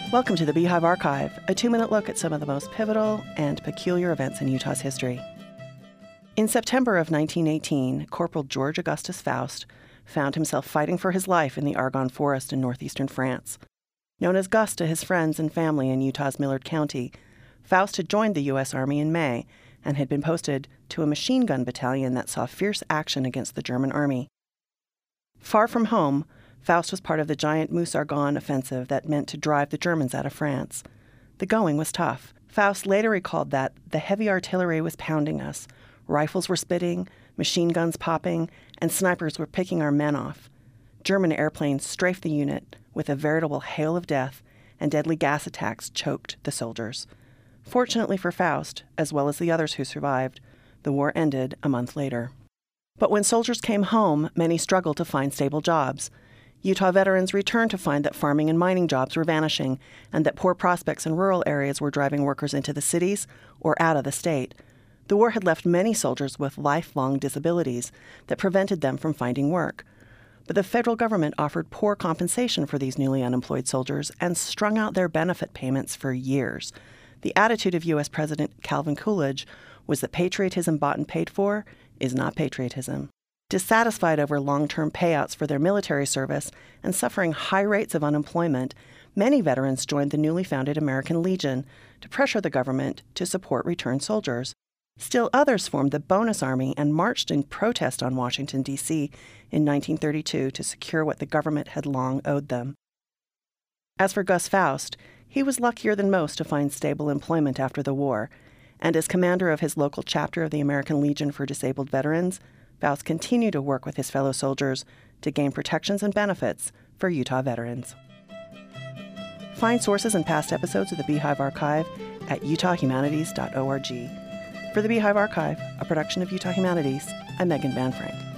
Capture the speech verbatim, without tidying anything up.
Welcome to the Beehive Archive, a two-minute look at some of the most pivotal and peculiar events in Utah's history. In September of nineteen eighteen, Corporal George Augustus Faust found himself fighting for his life in the Argonne Forest in northeastern France. Known as Gus to his friends and family in Utah's Millard County, Faust had joined the U S Army in May and had been posted to a machine gun battalion that saw fierce action against the German army. Far from home, Faust was part of the giant Meuse-Argonne offensive that meant to drive the Germans out of France. The going was tough. Faust later recalled that the heavy artillery was pounding us, rifles were spitting, machine guns popping, and snipers were picking our men off. German airplanes strafed the unit with a veritable hail of death, and deadly gas attacks choked the soldiers. Fortunately for Faust, as well as the others who survived, the war ended a month later. But when soldiers came home, many struggled to find stable jobs. Utah veterans returned to find that farming and mining jobs were vanishing and that poor prospects in rural areas were driving workers into the cities or out of the state. The war had left many soldiers with lifelong disabilities that prevented them from finding work. But the federal government offered poor compensation for these newly unemployed soldiers and strung out their benefit payments for years. The attitude of U S President Calvin Coolidge was that patriotism bought and paid for is not patriotism. Dissatisfied over long-term payouts for their military service and suffering high rates of unemployment, many veterans joined the newly founded American Legion to pressure the government to support returned soldiers. Still others formed the Bonus Army and marched in protest on Washington, D C in nineteen thirty-two to secure what the government had long owed them. As for Gus Faust, he was luckier than most to find stable employment after the war, and as commander of his local chapter of the American Legion for Disabled Veterans, Faust continued to work with his fellow soldiers to gain protections and benefits for Utah veterans. Find sources and past episodes of the Beehive Archive at utah humanities dot org. For the Beehive Archive, a production of Utah Humanities, I'm Megan Van Frank.